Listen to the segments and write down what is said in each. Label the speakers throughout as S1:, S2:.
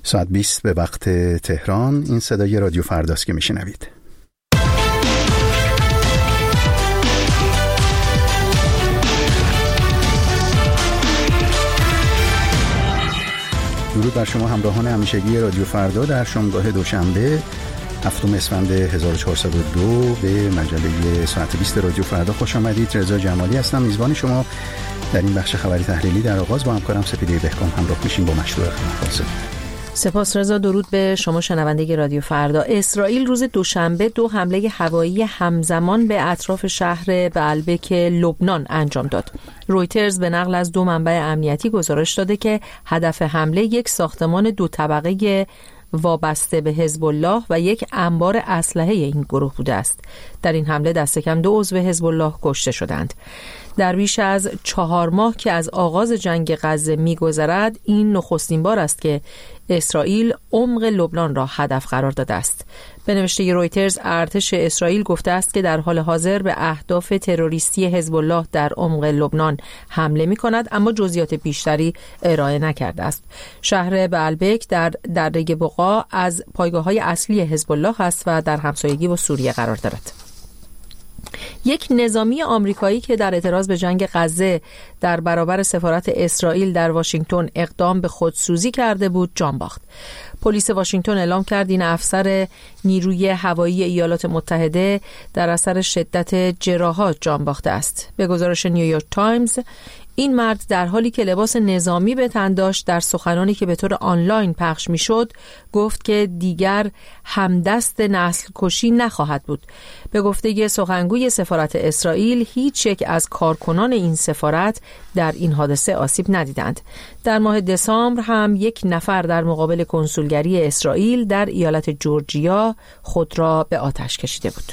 S1: ساعت 20 به وقت تهران. این صدای رادیو فرداست که میشنوید. درود بر شما همراهان همیشگی رادیو فردا در شامگاه دوشنبه 7 اسفند 1402 به مجله ساعت 20 رادیو فردا خوش آمدید. رضا جمالی هستم، میزبان شما در این بخش خبری تحلیلی. در آغاز با همکارم سپیده بهکام همراه میشیم با مشروع خبر.
S2: سپاس رضا. درود به شما شنونده رادیو فردا. اسرائیل روز دوشنبه 2 حمله هوایی همزمان به اطراف شهر بعلبک لبنان انجام داد. رویترز به نقل از 2 منبع امنیتی گزارش داده که هدف حمله یک ساختمان 2 طبقه وابسته به حزب الله و یک انبار اسلحه این گروه بوده است. در این حمله دست کم 2 عضو حزب الله کشته شدند. در بیش از 4 ماه که از آغاز جنگ غزه می‌گذرد، این نخستین بار است که اسرائیل عمق لبنان را هدف قرار داده است. به نوشته رویترز، ارتش اسرائیل گفته است که در حال حاضر به اهداف تروریستی حزب الله در عمق لبنان حمله می‌کند، اما جزئیات بیشتری ارائه نکرده است. شهر بعلبک در دره بقا از پایگاه‌های اصلی حزب الله است و در همسایگی با سوریه قرار دارد. یک نظامی آمریکایی که در اعتراض به جنگ غزه در برابر سفارت اسرائیل در واشنگتن اقدام به خودسوزی کرده بود جان باخت. پلیس واشنگتن اعلام کرد این افسر نیروی هوایی ایالات متحده در اثر شدت جراحات جان باخته است. به گزارش نیویورک تایمز، این مرد در حالی که لباس نظامی به تن داشت در سخنانی که به طور آنلاین پخش میشد گفت که دیگر همدست نسل کشی نخواهد بود. به گفته سخنگوی سفارت اسرائیل، هیچ یک از کارکنان این سفارت در این حادثه آسیب ندیدند. در ماه دسامبر هم 1 نفر در مقابل کنسولگری اسرائیل در ایالت جورجیا خود را به آتش کشیده بود.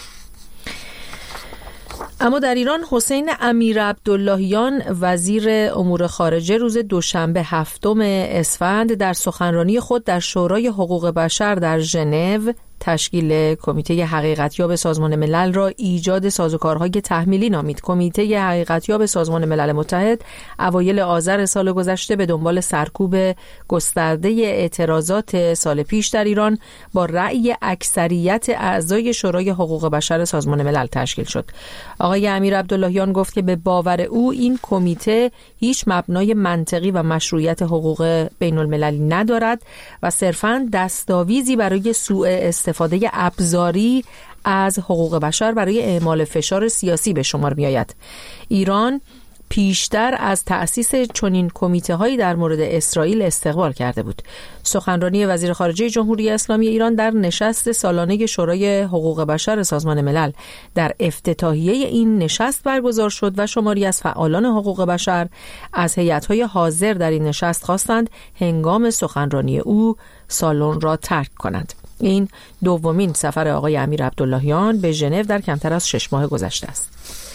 S2: اما در ایران، حسین امیرعبداللهیان وزیر امور خارجه روز دوشنبه 7 اسفند در سخنرانی خود در شورای حقوق بشر در ژنو تشکیل کمیته حقیقتیاب سازمان ملل را ایجاد سازوکارهای تحمیلی نامید. کمیته حقیقتیاب سازمان ملل متحد اوایل آذر سال گذشته به دنبال سرکوب گسترده اعتراضات سال پیش در ایران با رأی اکثریت اعضای شورای حقوق بشر سازمان ملل تشکیل شد. آقای امیرعبداللهیان گفت که به باور او این کمیته هیچ مبنای منطقی و مشروعیت حقوق بین المللی ندارد و صرفاً دستاویزی برای سوء استفاده ابزاری از حقوق بشر برای اعمال فشار سیاسی به شمار می آید. ایران پیشتر از تأسیس چنین کمیته‌هایی در مورد اسرائیل استقبال کرده بود. سخنرانی وزیر خارجه جمهوری اسلامی ایران در نشست سالانه شورای حقوق بشر سازمان ملل در افتتاحیه این نشست برگزار شد و شماری از فعالان حقوق بشر از هیئت‌های حاضر در این نشست خواستند هنگام سخنرانی او سالن را ترک کنند. این دومین سفر آقای امیرعبداللهیان به ژنو در کمتر از 6 ماه گذشته است.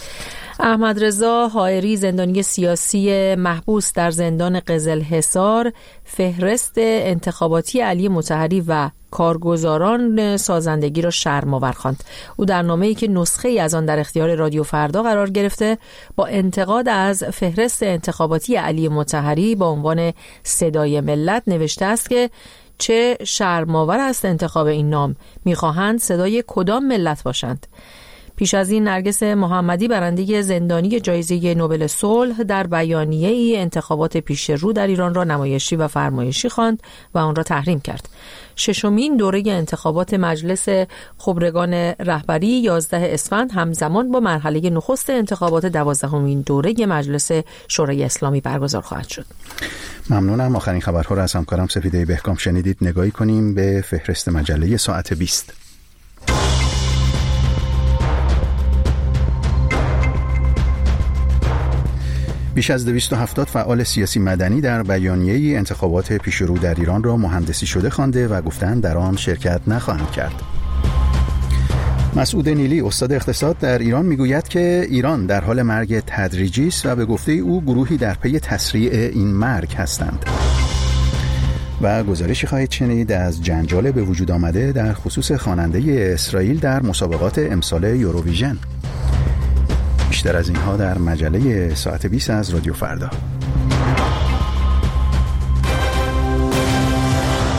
S2: احمد رضا حائری، زندانی سیاسی محبوس در زندان قزلحصار، فهرست انتخاباتی علی مطهری و کارگزاران سازندگی را شرم‌آور خواند. او در نامه‌ای که نسخه‌ای از آن در اختیار رادیو فردا قرار گرفته با انتقاد از فهرست انتخاباتی علی مطهری با عنوان صدای ملت نوشته است که چه شرم‌آور است انتخاب این نام، می‌خواهند صدای کدام ملت باشند. پیش از این نرگس محمدی، برنده زندانی جایزه نوبل صلح، در بیانیه‌ای انتخابات پیش رو در ایران را نمایشی و فرمایشی خواند و آن را تحریم کرد. 6مین دوره انتخابات مجلس خبرگان رهبری 11 اسفند همزمان با مرحله نخست انتخابات 12مین دوره مجلس شورای اسلامی برگزار خواهد شد.
S1: ممنونم. آخرین خبرها را از همکارم سپیده بهکام شنیدید. نگاهی کنیم به فهرست مجله ساعت 20. بیش از 270 فعال سیاسی مدنی در بیانیه‌ای انتخابات پیشرو در ایران را مهندسی شده خوانده و گفتند در آن شرکت نخواهند کرد. مسعود نیلی، استاد اقتصاد در ایران، میگوید که ایران در حال مرگ تدریجی است و به گفته او گروهی در پی تسریع این مرگ هستند. و گزارشی خواهید شنید از جنجال به وجود آمده در خصوص خواننده اسرائیل در مسابقات امسال یوروویژن. بیشتر از اینها در مجله ساعت 20 از رادیو فردا.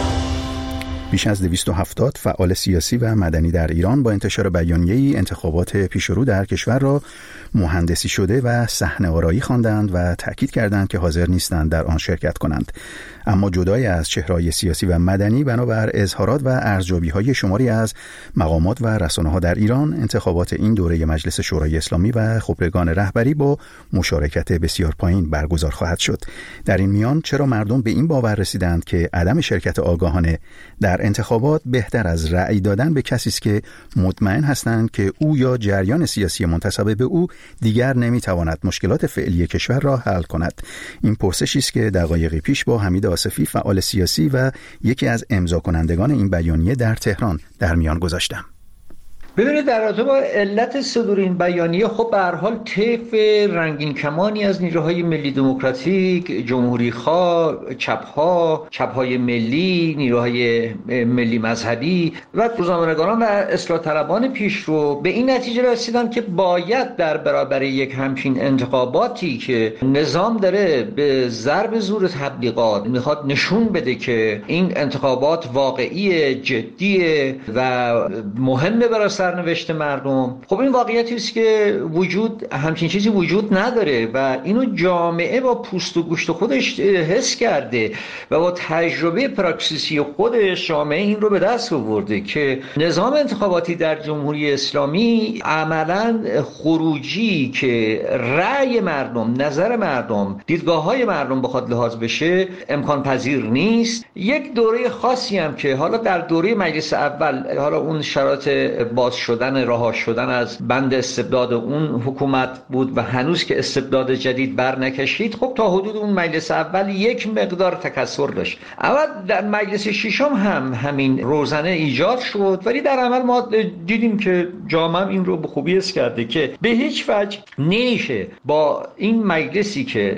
S1: بیش از 270 فعال سیاسی و مدنی در ایران با انتشار بیانیه‌ای انتخابات پیشرو در کشور را مهندسی شده و صحنه‌آرایی خواندند و تأکید کردند که حاضر نیستند در آن شرکت کنند. اما جدای از چهره‌های سیاسی و مدنی، بنابر اظهارات و ارزیابی‌های شماری از مقامات و رسانه‌ها در ایران، انتخابات این دوره مجلس شورای اسلامی و خبرگان رهبری با مشارکت بسیار پایین برگزار خواهد شد. در این میان چرا مردم به این باور رسیدند که عدم شرکت آگاهانه در انتخابات بهتر از رأی دادن به کسی است که مطمئن هستند که او یا جریان سیاسی منتسب به او دیگر نمیتواند مشکلات فعلی کشور را حل کند؟ این پرسشی است که دقایقی پیش با حمید آصفی، فعال سیاسی و یکی از امضا کنندگان این بیانیه در تهران، در میان گذاشتم.
S3: ببینید، در رابطه با علت صدور این بیانیه، خب به هر حال طیف رنگین کمانی از نیروهای ملی دموکراتیک، جمهوری‌خواه، چپ‌های ملی، نیروهای ملی مذهبی و روزنامه‌نگاران و اصلاح طلبان پیشرو به این نتیجه رسیدن که باید در برابر یک همچین انتخاباتی که نظام داره به ضرب زور تبلیغات میخواد نشون بده که این انتخابات واقعی، جدیه و مهمه برای سرنوشت مردم. خب این واقعیتی است که همچین چیزی وجود نداره و اینو جامعه با پوست و گوشت خودش حس کرده و با تجربه پراکسیسی خودش جامعه این رو به دست آورده که نظام انتخاباتی در جمهوری اسلامی عملاً خروجی که رأی مردم، نظر مردم، دیدگاه‌های مردم بخواد لحاظ بشه امکان پذیر نیست. یک دوره خاصی هم که حالا در دوره مجلس اول، حالا اون شرایط باز شدن، رها شدن از بند استبداد اون حکومت بود و هنوز که استبداد جدید بر نکشید، خب تا حدود اون مجلس اول یک مقدار تکثر داشت. اما در مجلس ششم هم همین روزنه ایجاد شد، ولی در عمل ما دیدیم که جامعه این رو به خوبی حس کرده که به هیچ وجه نمیشه با این مجلسی که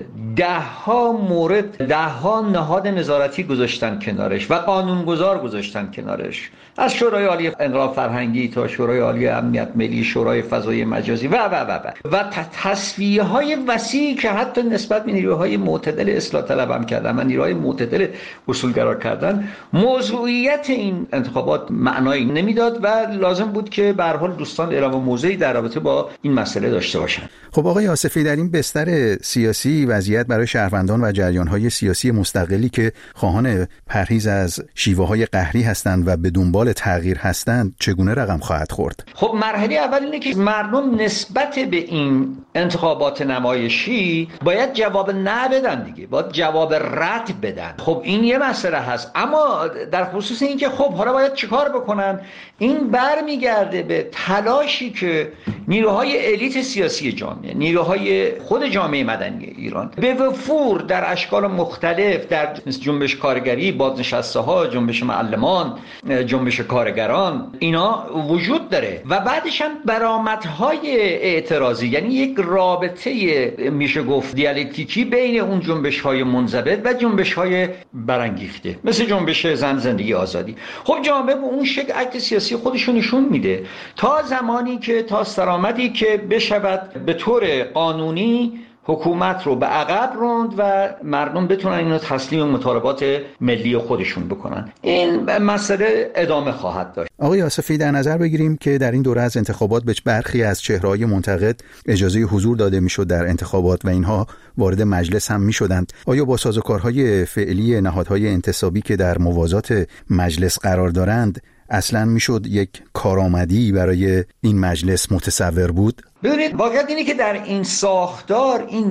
S3: دهها نهاد نظارتی گذاشتن کنارش و قانونگذار گذاشتن کنارش، از شورای عالی انقلاب فرهنگی تا شورای عالی امنیت ملی، شورای فضای مجازی و تصفیه‌های وسیعی که حتی نسبت به نیروهای معتدل اصلاح طلب هم کردن و نیروهای معتدل اصولگرا کردن، موضوعیت این انتخابات معنایی نمیداد و لازم بود که به هر حال دوستان اعلام موضعی در رابطه با این مسئله داشته باشن.
S1: خب آقای آصفی، در این بستر سیاسی وضعیت برای شهروندان و جریان‌های سیاسی مستقلی که خواهان پرهیز از شیوه‌های قهری هستند و به دنبال تغییر هستند چگونه رقم خواهد خورد؟
S3: خب مرحله اول اینه که مردم نسبت به این انتخابات نمایشی باید جواب نه بدن دیگه، باید جواب رد بدن. خب این یه مسئله هست، اما در خصوص این که خب حالا باید چیکار بکنن، این برمیگرده به تلاشی که نیروهای الیت سیاسی جامعه، نیروهای خود جامعه مدنی ایران به وفور در اشکال مختلف، در جنبش کارگری، بازنشسته‌ها، جنبش معلمان، جنبش کارگران، اینا وجود داره و بعدش هم برآمدهای اعتراضی، یعنی یک رابطه میشه گفت دیالکتیکی بین اون جنبش‌های منضبط و جنبش‌های برانگیخته، مثل جنبش زن، زندگی، آزادی. خب جامعه به اون شکل عکس سیاسی خودشو نشون میده تا زمانی که تا سرآمدی که بشود به طور قانونی حکومت رو به عقب راند و مردم بتونن اینو تسلیم مطالبات ملی خودشون بکنن. این مسئله ادامه خواهد داشت.
S1: آقای آصفی، در نظر بگیریم که در این دوره از انتخابات به برخی از چهره‌های منتقد اجازه حضور داده میشد در انتخابات و اینها وارد مجلس هم میشدند، آیا با سازوکارهای فعلی نهادهای انتصابی که در موازات مجلس قرار دارند اصلاً میشد یک کارآمدی برای این مجلس متصور بود؟
S3: ببینید، واقعیت اینه که در این ساختار این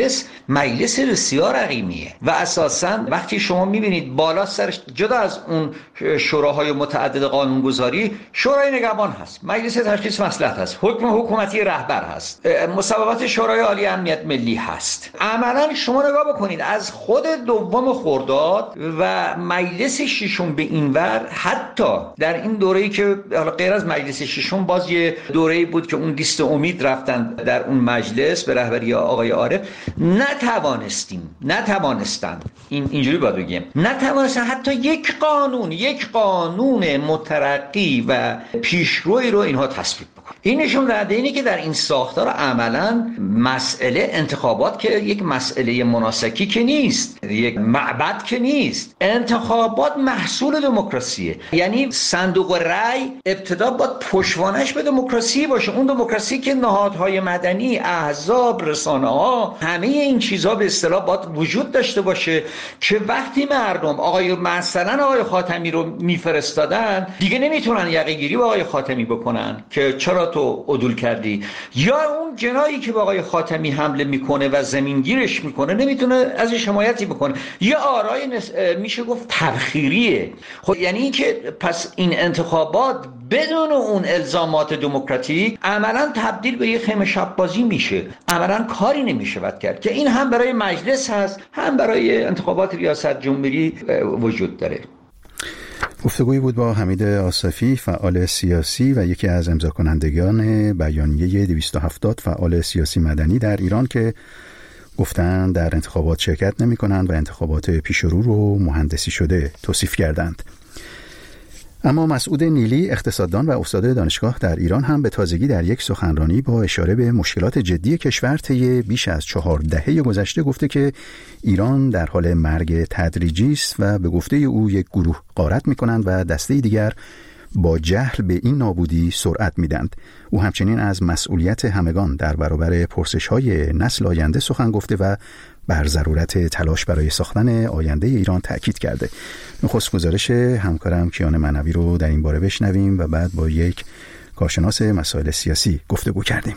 S3: مجلس بسیار عقیمیه و اساساً وقتی شما میبینید بالا سرش جدا از اون شوراهای متعدد قانونگذاری شورای نگهبان هست، مجلس تشخیص مصلحت هست، حکم حکومتی رهبر هست، مصوبات شورای عالی امنیت ملی هست. عملاً شما نگاه بکنید از خود دوم خرداد و مجلس ششم به اینور، حتی در این دوره‌ای که غیر از مجلس ششم باز یه دوره‌ای بود که اون لیست امید رفتن در اون مجلس به رهبری آقای عارف، نتوانستن اینجوری باید بگیم، نتوانستن حتی یک قانون مترقی و پیشروی رو اینها تصویب بکنن. این نشون دهنده اینه که در این ساختار عملاً مسئله انتخابات که یک مسئله مناسکی که نیست، یک معبد که نیست. انتخابات محصول دموکراسیه، یعنی صندوق رأی ابتدا باید پشتوانش به دموکراسی باشه، اون دموکراسی که نهادهای مدنی، احزاب، رسانه‌ها، همه این چیزها به اصطلاح باید وجود داشته باشه که وقتی مردم مثلا آقای خاتمی رو میفرستادن دیگه نمیتونن یقه گیری با آقای خاتمی بکنن که چرا تو عدول کردی، یا اون جنایی که به آقای خاتمی حمله میکنه و زمینگیرش میکنه نمیتونه ازش حمایتی بکنه، یا آرای میشه گفت تبخیریه. خب یعنی این که پس این انتخابات بدون اون الزامات دموکراتیک عملا تبدیل به یه خیمه شب بازی میشه، عملا کاری نمیشه کرد که این هم برای مجلس هست هم برای انتخابات ریاست جمهوری وجود داره.
S1: گفتگویی بود با حمید آصفی، فعال سیاسی و یکی از امضا کنندگان بیانیه 270 فعال سیاسی مدنی در ایران که گفتن در انتخابات شرکت نمی کنند و انتخابات پیش رو مهندسی شده توصیف کردند. اما مسعود نیلی، اقتصاددان و استاد دانشگاه در ایران، هم به تازگی در یک سخنرانی با اشاره به مشکلات جدی کشور طی بیش از 4 دهه گذشته گفته که ایران در حال مرگ تدریجی است و به گفته او یک گروه غارت می‌کنند و دسته دیگر با جهل به این نابودی سرعت میدند. او همچنین از مسئولیت همگان در برابر پرسش‌های نسل آینده سخن گفته و بر ضرورت تلاش برای ساختن آینده ایران تأکید کرده. نخست گزارش همکارم کیان معنوی رو در این باره بشنویم و بعد با یک کارشناس مسائل سیاسی گفتگو کردیم.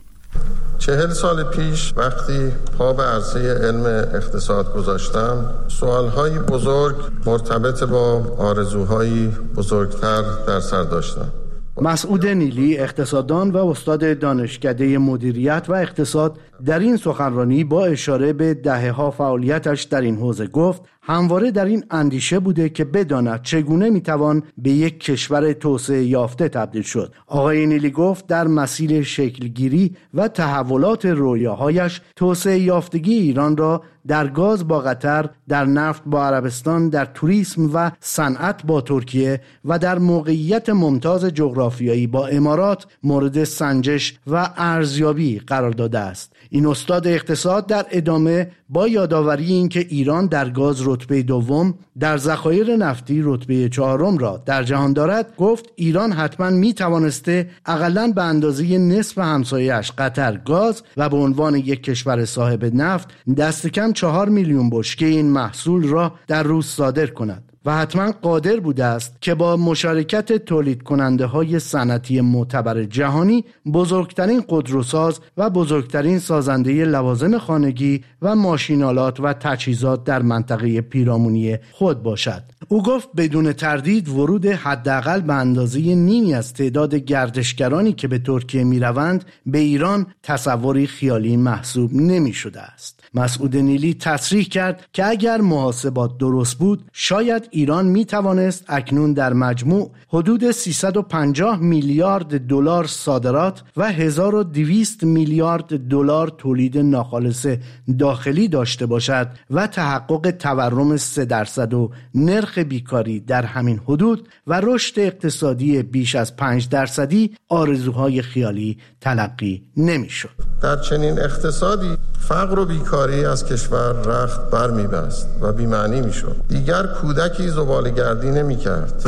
S4: 40 سال پیش وقتی پا به عرصه علم اقتصاد گذاشتم، سوالهای بزرگ مرتبط با آرزوهای بزرگتر در سر داشتم.
S5: مسعود نیلی، اقتصاددان و استاد دانشکده مدیریت و اقتصاد، در این سخنرانی با اشاره به دهه‌ها فعالیتش در این حوزه گفت همواره در این اندیشه بوده که بداند چگونه میتوان به یک کشور توسعه یافته تبدیل شد. آقای نیلی گفت در مسیر شکلگیری و تحولات رویاهایش توسعه یافتگی ایران را در گاز با قطر، در نفت با عربستان، در توریسم و صنعت با ترکیه و در موقعیت ممتاز جغرافیایی با امارات مورد سنجش و ارزیابی قرار داده است. این استاد اقتصاد در ادامه با یادآوری این که ایران در گاز رتبه دوم، در ذخایر نفتی رتبه 4 را در جهان دارد، گفت ایران حتما می توانسته اقلاً به اندازه نصف همسایه‌اش قطر گاز و به عنوان یک کشور صاحب نفت دست کم 4 میلیون بشکه این محصول را در روز صادر کند و حتما قادر بوده است که با مشارکت تولید کننده های صنعتی معتبر جهانی بزرگترین خودروساز و بزرگترین سازنده لوازم خانگی و ماشینالات و تجهیزات در منطقه پیرامونی خود باشد. او گفت بدون تردید ورود حداقل به اندازه نیمی از تعداد گردشگرانی که به ترکیه می روند به ایران تصوری خیالی محسوب نمی شده است. مسعود نیلی تصریح کرد که اگر محاسبات درست بود شاید ایران می توانست اکنون در مجموع حدود 350 میلیارد دلار صادرات و 1200 میلیارد دلار تولید ناخالص داخلی داشته باشد و تحقق تورم 3% و نرخ بیکاری در همین حدود و رشد اقتصادی بیش از 5% آرزوهای خیالی تلقی نمی شد.
S4: در چنین اقتصادی فقر و بیکاری از کشور رخت بر می بست و بی‌معنی می شد. دیگر کودکی زباله‌گردی نمی کرد.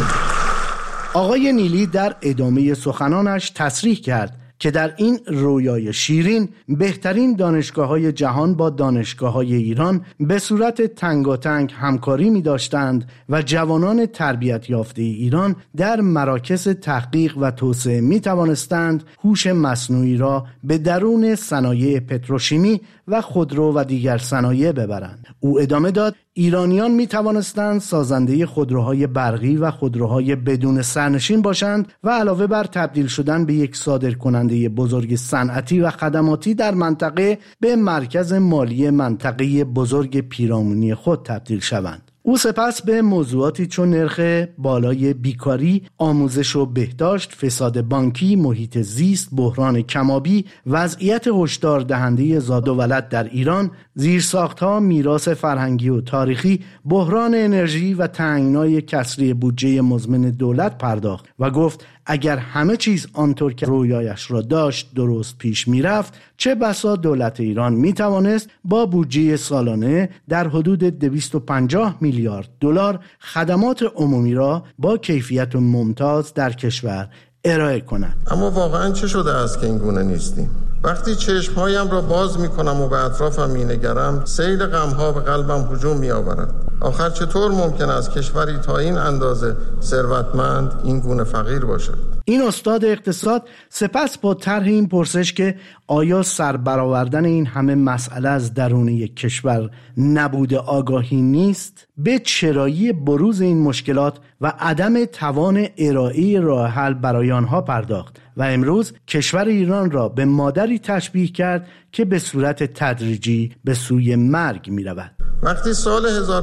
S5: آقای نیلی در ادامه سخنانش تصریح کرد که در این رویای شیرین بهترین دانشگاه‌های جهان با دانشگاه‌های ایران به صورت تنگاتنگ همکاری می‌داشتند و جوانان تربیت یافته ایران در مراکز تحقیق و توسعه می‌توانستند هوش مصنوعی را به درون صنایع پتروشیمی و خودرو و دیگر صنایع ببرند. او ادامه داد ایرانیان می توانستند سازنده خودروهای برقی و خودروهای بدون سرنشین باشند و علاوه بر تبدیل شدن به یک صادرکننده بزرگ صنعتی و خدماتی در منطقه به مرکز مالی منطقه بزرگ پیرامونی خود تبدیل شوند. او سپس به موضوعاتی چون نرخ بالای بیکاری، آموزش و بهداشت، فساد بانکی، محیط زیست، بحران کمابی، وضعیت هشدار دهنده زاد و ولد در ایران، زیرساخت‌ها، میراث فرهنگی و تاریخی، بحران انرژی و تنگنای کسری بودجه مزمن دولت پرداخت و گفت اگر همه چیز آنطور که رویایش را داشت درست پیش میرفت، چه بسا دولت ایران میتوانست با بودجه سالانه در حدود 250 میلیارد دلار خدمات عمومی را با کیفیت ممتاز در کشور ارائه کند.
S4: اما واقعا چه شده است که این گونه نیستیم؟ وقتی چشمهایم را باز میکنم و به اطرافم مینگرم، سیل غمها به قلبم هجوم میآورد. آخر چطور ممکن است کشوری تا این اندازه ثروتمند این گونه فقیر باشد؟
S5: این استاد اقتصاد سپس با طرح این پرسش که آیا سربرآوردن این همه مسئله از درون یک کشور نبوده آگاهی نیست، به چرایی بروز این مشکلات و عدم توان ارائه راه حل برای آنها پرداخت و امروز کشور ایران را به مادری تشبیه کرد که به صورت تدریجی به سوی مرگ می رود.
S4: وقتی سال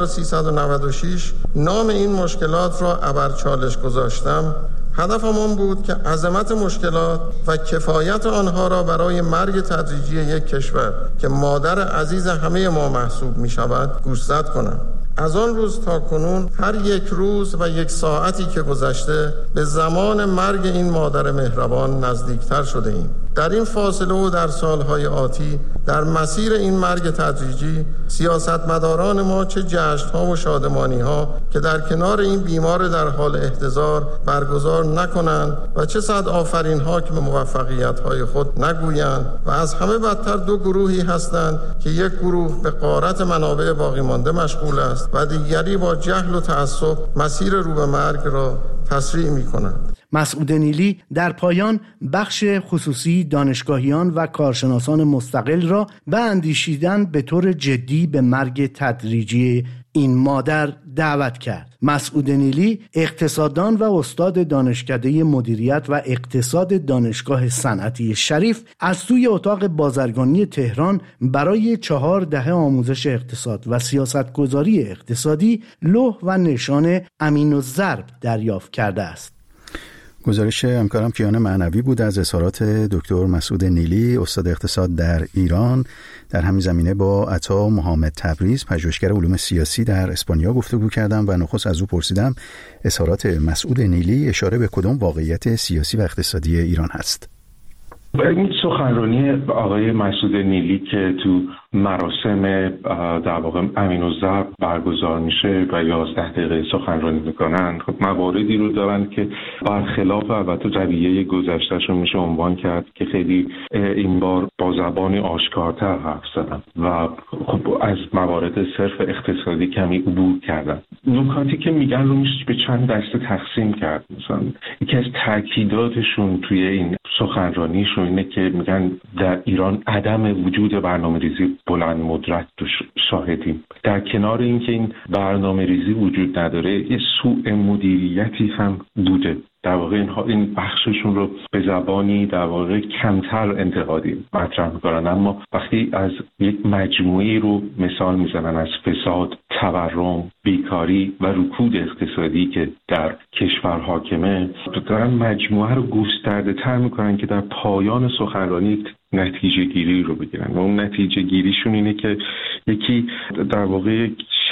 S4: 1396 نام این مشکلات را ابر چالش گذاشتم، هدفم آن بود که عظمت مشکلات و کفایت آنها را برای مرگ تدریجی یک کشور که مادر عزیز همه ما محسوب می شود گوشزد کنم. از آن روز تا کنون هر یک روز و یک ساعتی که گذشته به زمان مرگ این مادر مهربان نزدیکتر شده ایم. در این فاصله و در سالهای آتی در مسیر این مرگ تدریجی سیاستمداران ما چه جشن‌ها و شادمانی‌ها که در کنار این بیمار در حال احتضار برگزار نکنند و چه صد آفرین‌ها که به موفقیت‌های خود نگویند و از همه بدتر دو گروهی هستند که یک گروه به غارت منابع باقی مانده مشغول است و دیگری با جهل و تعصب مسیر رو به مرگ را تسریع می‌کنند.
S5: مسعود نیلی در پایان بخش خصوصی دانشگاهیان و کارشناسان مستقل را به اندیشیدن به طور جدی به مرگ تدریجی این مادر دعوت کرد. مسعود نیلی اقتصاددان و استاد دانشکده مدیریت و اقتصاد دانشگاه صنعتی شریف از سوی اتاق بازرگانی تهران برای 4 دهه آموزش اقتصاد و سیاستگذاری اقتصادی لوح و نشان امین الضرب دریافت کرده است.
S1: گزارش همکارم کیان معنوی بود از اظهارات دکتر مسعود نیلی، استاد اقتصاد در ایران. در همین زمینه با عطا محمد تبریز، پژوهشگر علوم سیاسی در اسپانیا گفتگو کردم و نخست از او پرسیدم اظهارات مسعود نیلی اشاره به کدام واقعیت سیاسی و اقتصادی ایران هست.
S6: این سخنرانی آقای مسعود نیلی که تو مراسم در واقع امین الضرب برگزار میشه و 11 دقیقه سخنرانی میکنن، خب مواردی رو دارن که برخلاف البته رویه گذشتهشون میشه عنوان کرد که خیلی این بار با زبانی آشکارتر حرف زدن و خب از موارد صرف اقتصادی کمی عبور کردن. نکاتی که میگن رو میشه به چند دسته تقسیم کرد. مثلا یکی از تاکیداتشون توی این سخنرانیشون اینه که میگن در ایران عدم وجود برنامه‌ریزی بلند مدت شاهدیم. در کنار اینکه این برنامه‌ریزی وجود نداره، یه سوء مدیریتی هم بوده. در واقع این بخششون رو به زبانی در واقع کمتر انتقادی مطرح می‌کنن، اما وقتی از یک مجموعی رو مثال میزنن از فساد، تورم، بیکاری و رکود اقتصادی که در کشور حاکمه، دارن مجموعه رو گسترده تر میکنن که در پایان سخنرانی نتیجه گیری رو بگیرن و اون نتیجه گیریشون اینه که یکی در واقع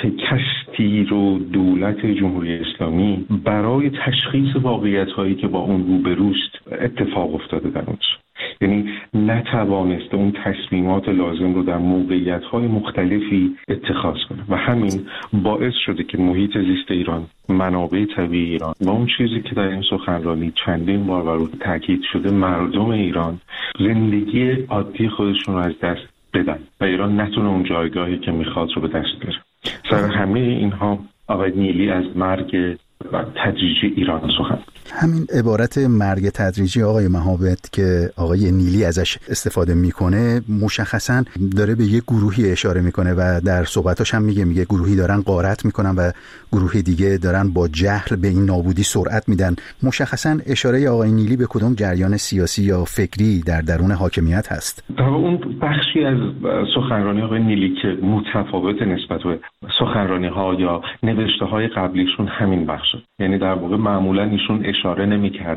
S6: شکستی رو دولت جمهوری اسلامی برای تشخیص واقعیت‌هایی که با اون روبروست اتفاق افتاده در اونجا، یعنی نتوانسته اون تصمیمات لازم رو در موقعیت‌های مختلفی اتخاذ کنه و همین باعث شده که محیط زیست ایران، منابع طبیعی ایران و اون چیزی که در این سخنرانی چندین بار بر اون تاکید شده، مردم ایران زندگی عادی خودشون رو از دست بدن و ایران نتونه اون جایگاهی که میخواد رو به دست بیاره. سر همه اینها آقای نیلی از مرگ تدریجی ایران سخن.
S1: همین عبارت مرگ تدریجی آقای مهابت که آقای نیلی ازش استفاده میکنه مشخصا داره به یک گروهی اشاره میکنه و در صحبتاش هم میگه گروهی دارن غارت میکنن و گروهی دیگه دارن با جهل به این نابودی سرعت میدن. مشخصا اشاره آقای نیلی به کدوم جریان سیاسی یا فکری در درون حاکمیت هست؟
S6: اون بخشی از سخنرانی آقای نیلی که متفاوت نسبت به سخنرانی ها یا نوشته های قبلیشون همین بخش، یعنی در واقع معمولا ایشون اشاره نمی‌کردن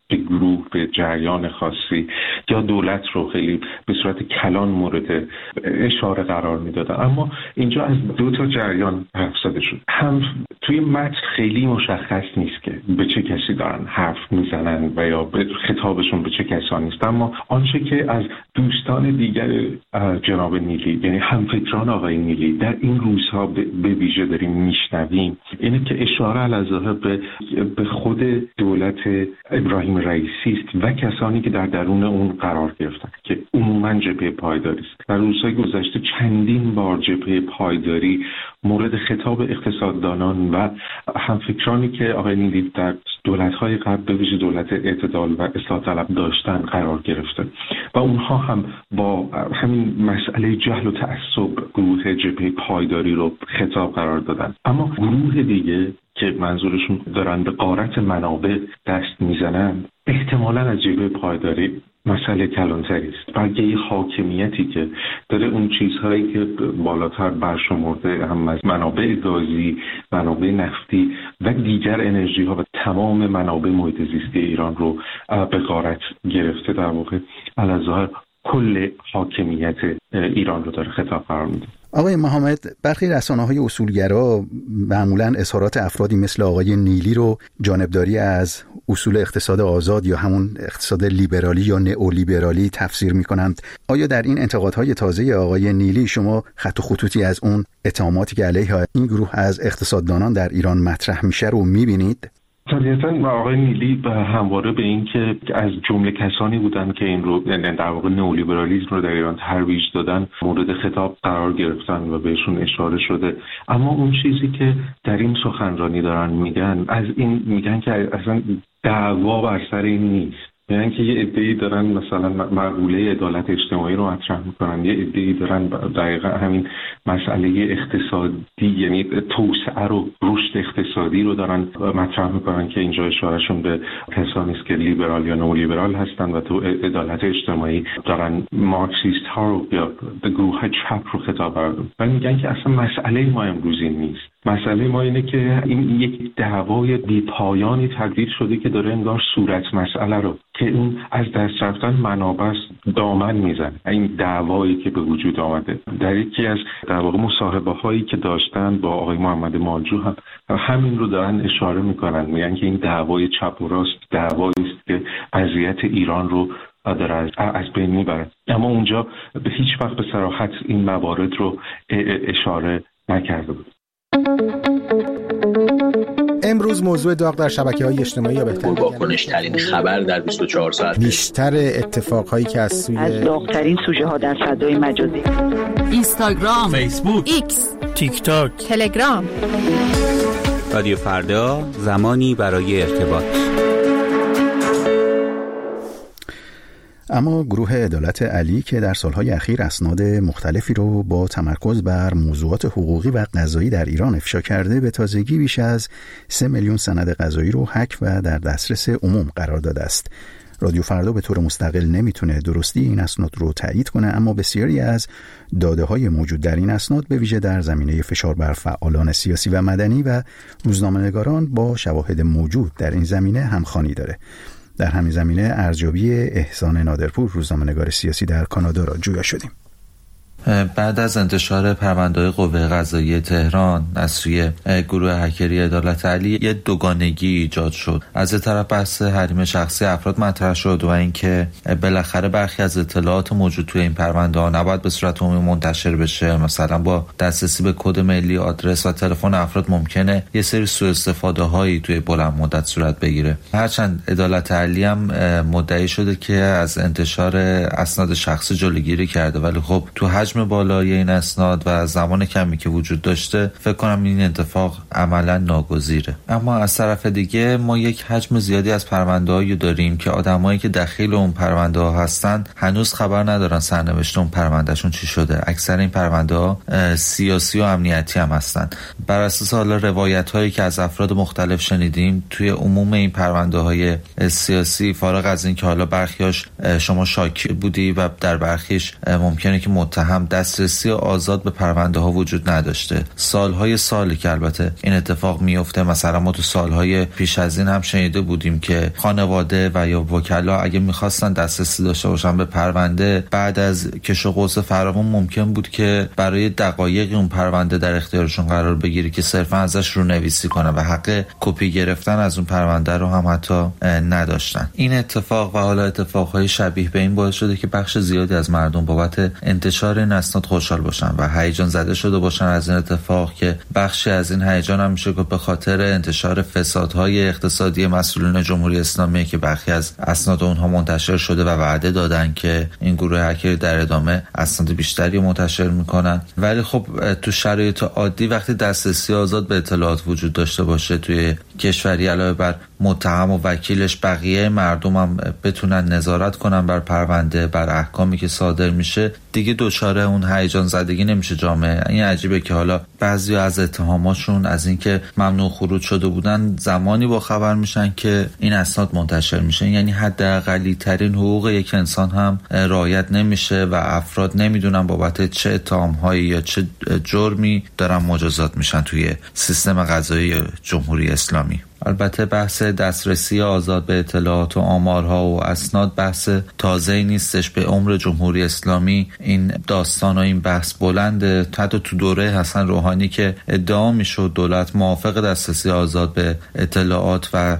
S6: به گروه، به جریان خاصی یا دولت رو خیلی به صورت کلان مورد اشاره قرار میدادن. اما اینجا از دو تا جریان حرف زده شد. هم توی متن خیلی مشخص نیست که به چه کسی دارن حرف میزنن و یا به خطابشون به چه کسانی است، اما آنچه که از دوستان دیگر جناب نیلی، یعنی همفکران آقای نیلی در این روزها به ویژه داریم میشنویم اینه که اشاره علی‌ظاهر به خود دولت ابراهیم رئیسی است و کسانی که در درون اون قرار گرفتن که عموما جبهه پایداری است. در روزهای گذشته چندین بار جبهه پایداری مورد خطاب اقتصاددانان و همفکرانی که آقای نیلی در دولت‌های قبل به ویژه دولت اعتدال و اصلاح طلب داشتن قرار گرفته و اونها هم با همین مسئله جهل و تعصب گروه جبهه پایداری رو خطاب قرار دادن. اما گروه دیگه که منظورشون دارن به غارت منابع دست میزنن احتمالاً از جبهه پایداری مسئله کلانتری است. بلکه حاکمیتی که داره اون چیزهایی که بالاتر برشمرده هم از منابع گازی، منابع نفتی و دیگر انرژی ها و تمام منابع محیط زیستی ایران رو به غارت گرفته، در واقع علی‌ظاهر کل حاکمیت ایران رو داره خطاب قرار میده.
S1: آقای محمد، برخی رسانه‌های اصولگرا معمولاً اظهارات افرادی مثل آقای نیلی رو جانبداری از اصول اقتصاد آزاد یا همون اقتصاد لیبرالی یا نئولیبرالی تفسیر می‌کنند. آیا در این انتقادهای تازه آقای نیلی شما خط و خطوطی از اون اتهاماتی که علیه این گروه از اقتصاددانان در ایران مطرح میشه رو می‌بینید؟
S6: طبیعتاً آقای نیلی همواره به این که از جمله کسانی بودن که این رو در واقع نئولیبرالیسم رو در ایران ترویج دادن مورد خطاب قرار گرفتن و بهشون اشاره شده. اما اون چیزی که در این سخنرانی دارن میگن که اصلا دعوا بر سر این نیست. یعنی که یه عده‌ای دارن مثلا مقوله عدالت اجتماعی رو مطرح میکنن، یه عده‌ای دارن دقیقا همین مسئله اقتصادی یعنی توسعه رو، رشد اقتصادی رو دارن مطرح میکنن که اینجا اشارهشون به کسانی است که لیبرال یا نئولیبرال هستن و تو عدالت اجتماعی دارن مارکسیست ها رو یا گروه های چپ رو خطاب قرار میدن و میگن که اصلا مسئله ما امروز این نیست. مسئله ما اینه که این یک دعوای بی‌پایانی تبدیل شده که داره انگار صورت مسئله رو که اون از دست رفتن منابع دامن میزنه. این دعوایی که به وجود آمده در یکی از در واقع مصاحبه هایی که داشتن با آقای محمد مالجو هم همین رو دارن اشاره میکنن، میگن که این دعوای چپ و راست دعوایی است که وضعیت ایران رو داره از بین میبره. اما اونجا به هیچ وقت به صراحت این موارد رو اشاره نکرده بود.
S7: امروز موضوع داغ در شبکه‌های اجتماعی یا بهتر
S8: واکنش‌ترین خبر در 24 ساعت،
S7: بیشتر اتفاقهایی که از
S9: داغ‌ترین سوژه‌ها در فضای مجازی،
S10: اینستاگرام،
S11: فیسبوک،
S10: ایکس،
S11: تیک تاک،
S10: تلگرام.
S11: رادیو فردا، زمانی برای ارتباط.
S1: اما گروه عدالت علی که در سالهای اخیر اسناد مختلفی رو با تمرکز بر موضوعات حقوقی و قضایی در ایران افشا کرده، به تازگی بیش از 3 میلیون سند قضایی رو حک و در دسترس عموم قرار داده است. رادیو فردا به طور مستقل نمیتونه درستی این اسناد رو تایید کنه، اما بسیاری از داده‌های موجود در این اسناد به ویژه در زمینه فشار بر فعالان سیاسی و مدنی و روزنامه‌نگاران با شواهد موجود در این زمینه همخوانی داره. در همین زمینه ارزیابی احسان نادرپور، روزنامه‌نگار سیاسی در کانادا را جویا شدیم.
S12: بعد از انتشار پرونده‌های قوه قضاییه تهران از سوی گروه هکری عدالت علی یه دوگانگی ایجاد شد. از یه طرف بحث حریم شخصی افراد مطرح شد و اینکه بالاخره برخی از اطلاعات موجود توی این پرونده‌ها نباید به صورت عمومی منتشر بشه. مثلا با دسترسی به کد ملی، آدرس و تلفن افراد ممکنه یه سری سوء استفاده‌هایی توی بلند مدت صورت بگیره. هرچند عدالت علی هم مدعی شده که از انتشار اسناد شخصی جلوگیری کرده، ولی خب تو حجم بالای این اسناد و زمان کمی که وجود داشته فکر کنم این اتفاق عملا ناگزیره. اما از طرف دیگه ما یک حجم زیادی از پرونده‌هایی داریم که آدمایی که داخل اون پرونده‌ها هستن هنوز خبر ندارن سرنوشت اون پروندهشون چی شده. اکثر این پرونده‌ها سیاسی و امنیتی هم هستن. بر اساس حالا روایت‌هایی که از افراد مختلف شنیدیم توی عموم این پرونده‌های سیاسی، فارغ از این که حالا برخیاش شما شاکی بودی و در برخیش ممکنه که متهم هم دسترسی آزاد به پرونده ها وجود نداشته. سالی که البته این اتفاق میفته. مثلا ما تو سالهای پیش از این هم شنیده بودیم که خانواده و یا وکلا اگه میخواستن دسترسی داشته باشن به پرونده، بعد از کش و قوس فراوان ممکن بود که برای دقایق اون پرونده در اختیارشون قرار بگیره که صرفا ازش رونویسی کنن و حق کپی گرفتن از اون پرونده رو هم حتی نداشتن. این اتفاق و حالا اتفاقهای شبیه به این باعث شده که بخش زیادی از مردم بابت انتشار این اسناد خوشحال باشن و هیجان زده شده باشن از این اتفاق، که بخشی از این هیجان هم میشه که به خاطر انتشار فسادهای اقتصادی مسئولین جمهوری اسلامی که برخی از اسناد اونها منتشر شده و وعده دادن که این گروه هکر در ادامه اسناد بیشتری منتشر میکنن. ولی خب تو شرایط عادی وقتی دسترسی آزاد به اطلاعات وجود داشته باشه توی کشوری، علاوه بر متهم و وکیلش بقیه مردم هم بتونن نظارت کنن بر پرونده، بر احکامی که صادر میشه، دیگه دچار اون هیجان زدگی نمیشه جامعه. این عجیبه که حالا بعضی از اتهاماشون از اینکه ممنوع خروج شده بودن زمانی با خبر میشن که این اسناد منتشر میشه. یعنی حداقلی ترین حقوق یک انسان هم رعایت نمیشه و افراد نمیدونن بابت چه اتهامهایی یا چه جرمی دارن مجازات میشن توی سیستم قضایی جمهوری اسلامی. البته بحث دسترسی آزاد به اطلاعات و آمارها و اسناد بحث تازه‌ای نیستش. به عمر جمهوری اسلامی این داستان و این بحث بلنده. حتی تو دوره حسن روحانی که ادعا میشد دولت موافق دسترسی آزاد به اطلاعات و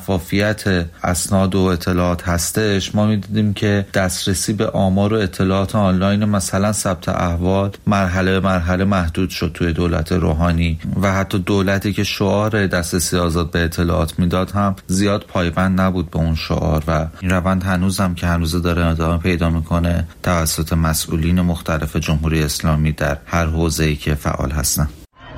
S12: شفافیت اسناد و اطلاعات هستش، ما میدیدیم که دسترسی به آمار و اطلاعات آنلاین مثلا ثبت احوال مرحله به مرحله محدود شد توی دولت روحانی و حتی دولتی که شعار دسترسی آزاد به اطلاعات میداد هم زیاد پایبند نبود به اون شعار و این روند هنوز داره ادامه پیدا میکنه توسط مسئولین مختلف جمهوری اسلامی در هر حوزه‌ای که فعال هستن.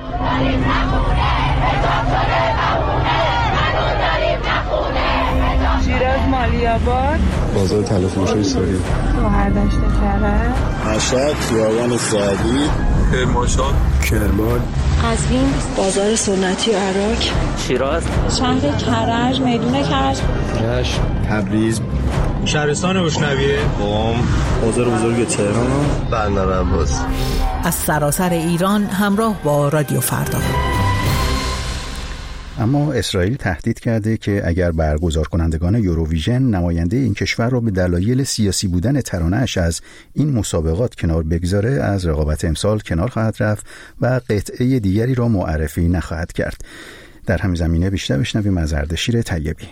S13: شیراز مالی‌آباد،
S14: بازار تلفروشی ساری،
S13: شهردشت کرج،
S14: مشهد خیابان سعدی، کرمان،
S15: قزوین، بازار سنتی عراق،
S16: شیراز،
S15: شهر کرج، میدون کرج،
S14: رشت، تبریز،
S17: شهرستان بشنویه،
S14: قم، بازار بزرگ تهران، بندر عباس.
S10: از سراسر ایران همراه با رادیو فردا.
S1: اما اسرائیل تهدید کرده که اگر برگزار کنندگان یوروویژن نماینده این کشور را به دلایل سیاسی بودن ترانه‌اش از این مسابقات کنار بگذاره، از رقابت امسال کنار خواهد رفت و قطعه دیگری را معرفی نخواهد کرد. در همین زمینه بیشتر بشنویم از اردشیر طیبی.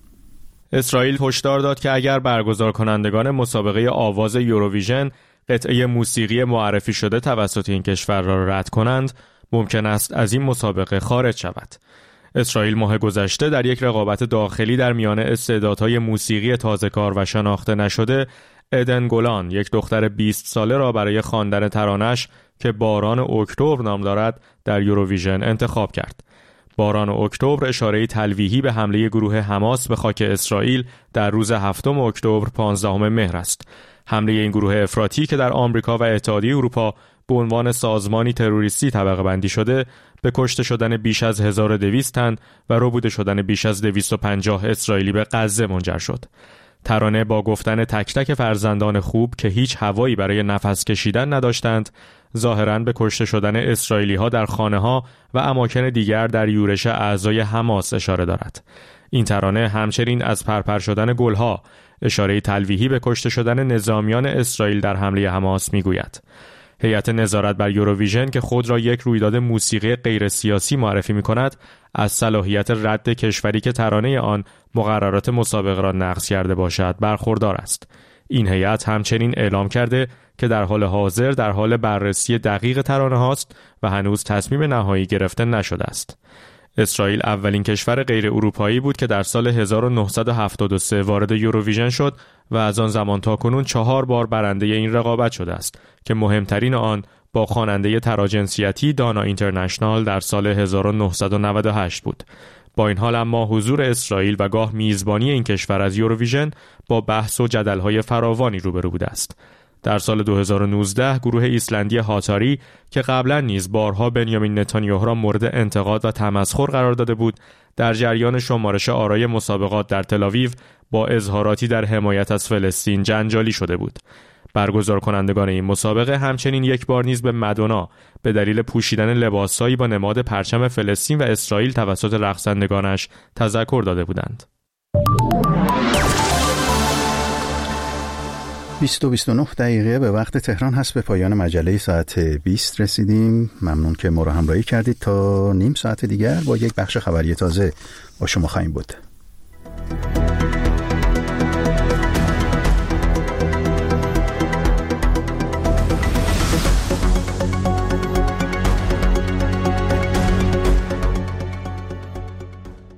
S18: اسرائیل هشدار داد که اگر برگزار کنندگان مسابقه آواز یوروویژن قطعه موسیقی معرفی شده توسط این کشور را رد کنند، ممکن است از این مسابقه خارج شود. اسرائیل ماه گذشته در یک رقابت داخلی در میان استعدادهای موسیقی تازه‌کار و شناخته نشده، ادن گولان، یک دختر 20 ساله را برای خواندن ترانه‌اش که باران اکتبر نام دارد در یوروویژن انتخاب کرد. باران اکتبر اشاره‌ای تلویحی به حمله گروه حماس به خاک اسرائیل در روز 7 اکتبر 15 مهر است. حمله این گروه افراطی که در آمریکا و اتحادیه اروپا به عنوان سازمانی تروریستی طبقه بندی شده، به کشته شدن بیش از 1200 تن و ربوده شدن بیش از 250 اسرائیلی به غزه منجر شد. ترانه با گفتن تک تک فرزندان خوب که هیچ هوایی برای نفس کشیدن نداشتند، ظاهراً به کشته شدن اسرائیلی‌ها در خانه‌ها و اماکن دیگر در یورش اعضای حماس اشاره دارد. این ترانه همچنین از پرپر شدن گل‌ها، اشاره تلویحی به کشته شدن نظامیان اسرائیل در حمله حماس می‌گوید. هیئت نظارت بر یوروویژن که خود را یک رویداد موسیقی غیر سیاسی معرفی می‌کند، از صلاحیت رد کشوری که ترانه آن مقررات مسابقه را نقض کرده باشد برخوردار است. این هیئت همچنین اعلام کرده که در حال حاضر در حال بررسی دقیق ترانه هاست و هنوز تصمیم نهایی گرفته نشده است. اسرائیل اولین کشور غیر اروپایی بود که در سال 1973 وارد یوروویژن شد و از آن زمان تا کنون 4 بار برنده این رقابت شده است که مهمترین آن با خواننده تراجنسیتی دانا اینترنشنال در سال 1998 بود. با این حال اما حضور اسرائیل و گاه میزبانی این کشور از یوروویژن با بحث و جدل‌های فراوانی روبرو بوده است. در سال 2019 گروه ایسلندی هاتاری که قبلا نیز بارها بنیامین نتانیاهو را مورد انتقاد و تمسخر قرار داده بود، در جریان شمارش آرای مسابقات در تل‌آویو با اظهاراتی در حمایت از فلسطین جنجالی شده بود. برگزار کنندگان این مسابقه همچنین یک بار نیز به مادونا به دلیل پوشیدن لباسهایی با نماد پرچم فلسطین و اسرائیل توسط رقصندگانش تذکر داده بودند.
S1: 29 دقیقه به وقت تهران هست. به پایان مجله ساعت 20 رسیدیم. ممنون که ما را همراهی کردید. تا نیم ساعت دیگر با یک بخش خبری تازه با شما خواهیم بود.